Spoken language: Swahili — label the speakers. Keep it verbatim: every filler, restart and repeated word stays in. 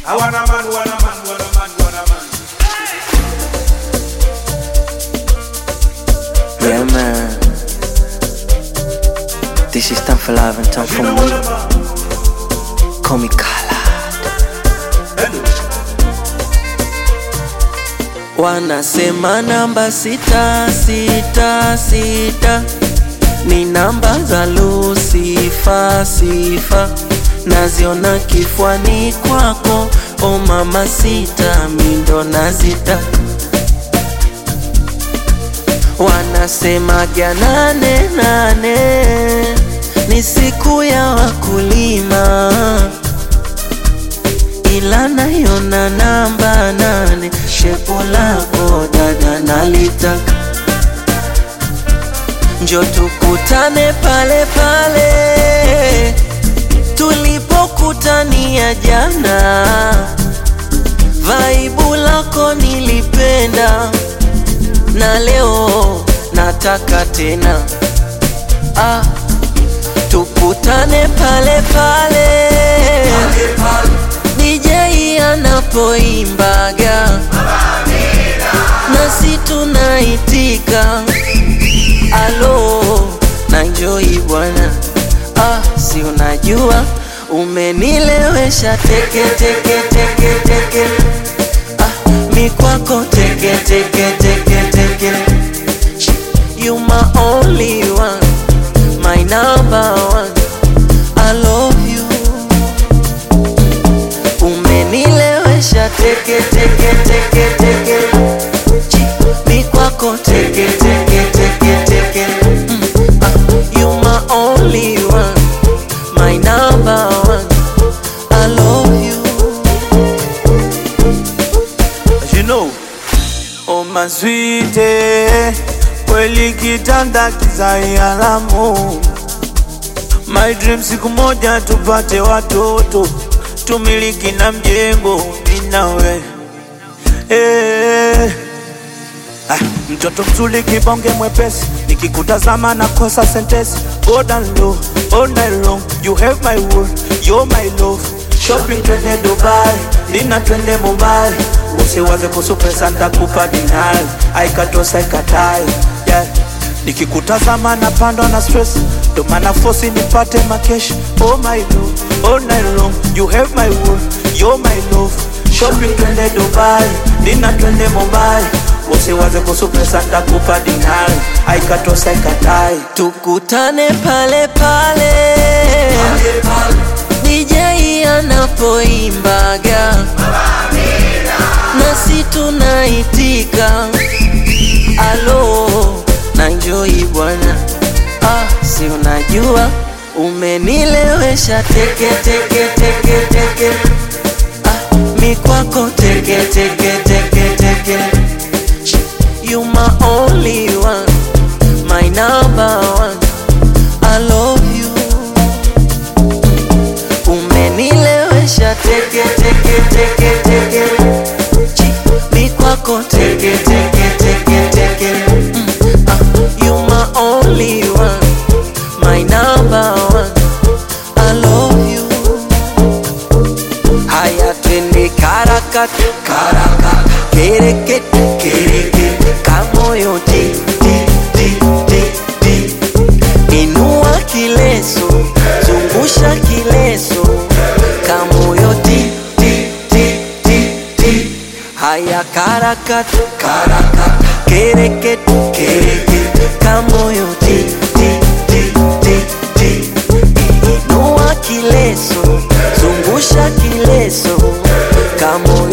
Speaker 1: I want a man, want a man, want a man, want a man.
Speaker 2: Yeah, man. This is time for love and time for me. Call me Khalad. Wanasema namba sita, sita, sita ni namba za Lucifer, sifa naziona kifuani kwako. O mama sita, mindo nazita. Wanasema gya nane nane ni siku ya wakulima, ila naiona namba nane. Shepo lako dada nalitaka, njo tukutane pale pale tulipokutania jana. Vaibu lako nilipenda, na leo nataka tena. Ah, tukutane pale pale D J anapoimbaga nasi tunaitika. Alo, na enjoy bwana. Ah, si unajua umenilewesha teke teke teke teke. Ah, mi kwako teke teke teke teke. You my only one, my number one. I love you. Umenilewesha teke teke teke teke. Mi kwako teke teke teke teke. Mm. Ah, you my only one, my number one. I love you.
Speaker 3: You know, oh my sweetie, kweli kitanda kizai alamu. My dream siku moja tupate watoto, tumiliki na mjengo mimi nawe. Eh, ah, mtoto mzuri kibonge mwepesi, nikikutazama nakosa sentence. Go down low, all night long, you have my world, you're my love. Shopping twende Dubai, dina twende Mumbai. Usiwaze kuhusu pesa nitakupa dinari, aikatosa ikatai. Yeah, nikikutazama napandwa na stress, ndo maana force nipate makesh. Oh my love, all night long, you have my world, you're my love. Shopping twende Dubai, dina twende Mumbai. Usiwaze kuhusu pesa nitakupa dinari, aikatosa ikatai.
Speaker 2: Tukutane pale pale D J anapoimbaga nasi tunaitika. Alo, na enjoy bwana. Ah, si unajua umenilewesha teke teke teke teke. Ah, mi kwako teke teke teke teke. You my only one, my number one. I love you. Umenilewesha teke teke teke teke. Mi kwako teke teke teke teke. Mm. Ah, you my only one, my number one. I love you. Haya twende karakat karakat, kereket kereket, kamoyo ti ti ti ti ti. Inua kileso, zungusha kileso, kamoyo ti ti ti ti ti. Haya karakat karakat, kereket kereket, kamoyo ti ti ti ti ti. Inua kileso, zungusha kileso, kamoyo